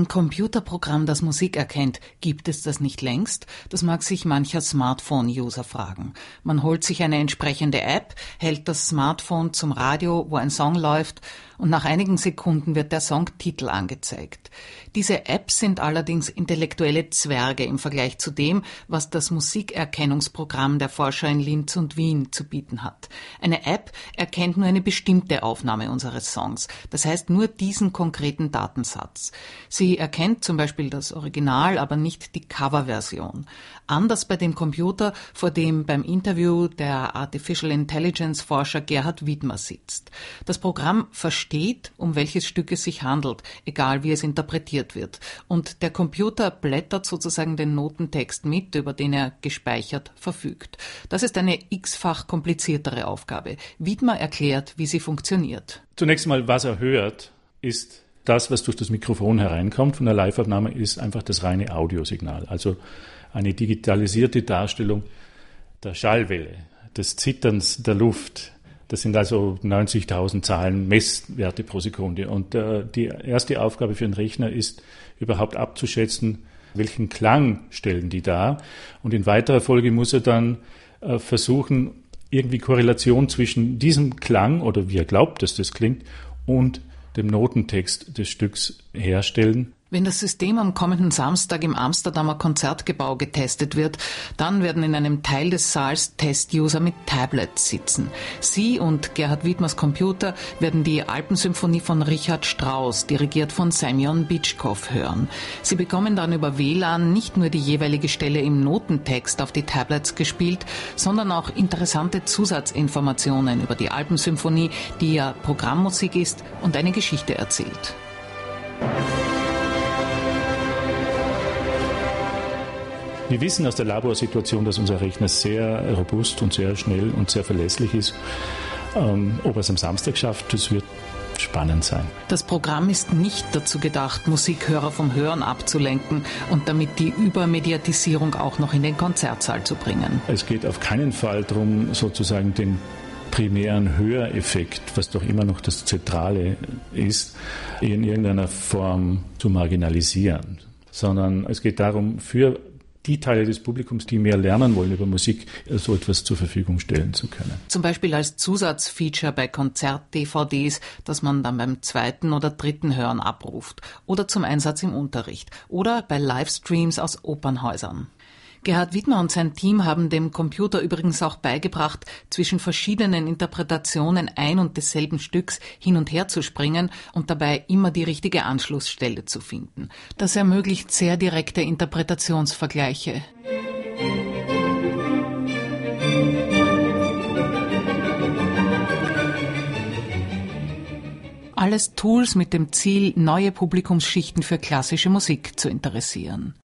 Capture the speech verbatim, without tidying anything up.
Ein Computerprogramm, das Musik erkennt, gibt es das nicht längst? Das mag sich mancher Smartphone-User fragen. Man holt sich eine entsprechende App, hält das Smartphone zum Radio, wo ein Song läuft, und nach einigen Sekunden wird der Songtitel angezeigt. Diese Apps sind allerdings intellektuelle Zwerge im Vergleich zu dem, was das Musikerkennungsprogramm der Forscher in Linz und Wien zu bieten hat. Eine App erkennt nur eine bestimmte Aufnahme unseres Songs, das heißt nur diesen konkreten Datensatz. Sie erkennt zum Beispiel das Original, aber nicht die Coverversion. Anders bei dem Computer, vor dem beim Interview der Artificial Intelligence Forscher Gerhard Widmer sitzt. Das Programm versteht, um welches Stück es sich handelt, egal wie es interpretiert wird. Und der Computer blättert sozusagen den Notentext mit, über den er gespeichert verfügt. Das ist eine x-fach kompliziertere Aufgabe. Widmer erklärt, wie sie funktioniert. Zunächst mal, was er hört, ist das, was durch das Mikrofon hereinkommt von der Live-Aufnahme, ist einfach das reine Audiosignal. Also eine digitalisierte Darstellung der Schallwelle, des Zitterns der Luft. Das sind also neunzigtausend Zahlen Messwerte pro Sekunde. Und äh, die erste Aufgabe für einen Rechner ist, überhaupt abzuschätzen, welchen Klang stellen die dar. Und in weiterer Folge muss er dann äh, versuchen, irgendwie Korrelation zwischen diesem Klang oder wie er glaubt, dass das klingt, und dem Notentext des Stücks herstellen. Wenn das System am kommenden Samstag im Amsterdamer Konzertgebäude getestet wird, dann werden in einem Teil des Saals Test-User mit Tablets sitzen. Sie und Gerhard Widmers Computer werden die Alpensymphonie von Richard Strauss, dirigiert von Semyon Bitschkow, hören. Sie bekommen dann über W L A N nicht nur die jeweilige Stelle im Notentext auf die Tablets gespielt, sondern auch interessante Zusatzinformationen über die Alpensymphonie, die ja Programmmusik ist und eine Geschichte erzählt. Wir wissen aus der Laborsituation, dass unser Rechner sehr robust und sehr schnell und sehr verlässlich ist. Ähm, ob er es am Samstag schafft, das wird spannend sein. Das Programm ist nicht dazu gedacht, Musikhörer vom Hören abzulenken und damit die Übermediatisierung auch noch in den Konzertsaal zu bringen. Es geht auf keinen Fall darum, sozusagen den primären Höreffekt, was doch immer noch das Zentrale ist, in irgendeiner Form zu marginalisieren. Sondern es geht darum, für die Teile des Publikums, die mehr lernen wollen über Musik, so etwas zur Verfügung stellen zu können. Zum Beispiel als Zusatzfeature bei Konzert-D V Ds, das man dann beim zweiten oder dritten Hören abruft. Oder zum Einsatz im Unterricht. Oder bei Livestreams aus Opernhäusern. Gerhard Widmer und sein Team haben dem Computer übrigens auch beigebracht, zwischen verschiedenen Interpretationen ein und desselben Stücks hin und her zu springen und dabei immer die richtige Anschlussstelle zu finden. Das ermöglicht sehr direkte Interpretationsvergleiche. Alles Tools mit dem Ziel, neue Publikumsschichten für klassische Musik zu interessieren.